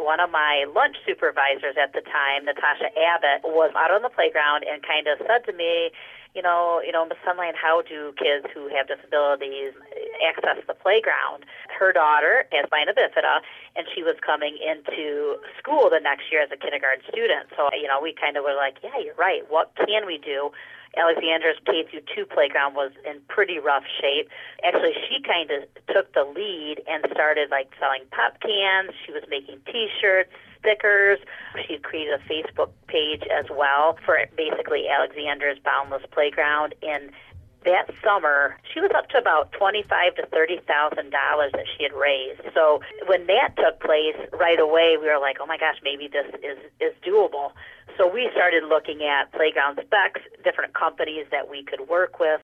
one of my lunch supervisors at the time, Natasha Abbott, was out on the playground and kind of said to me, Miss Sunline, how do kids who have disabilities access the playground? Her daughter has spina bifida, and she was coming into school the next year as a kindergarten student. So, we kind of were like, yeah, you're right. What can we do? Alexandra's K through 2 playground was in pretty rough shape. Actually, she kind of took the lead and started selling pop cans. She was making T-shirts, stickers. She created a Facebook page as well for basically Alexandra's Boundless Playground. And that summer, she was up to about $25,000 to $30,000 that she had raised. So when that took place, right away we were like, oh my gosh, maybe this is doable. So we started looking at playground specs, different companies that we could work with.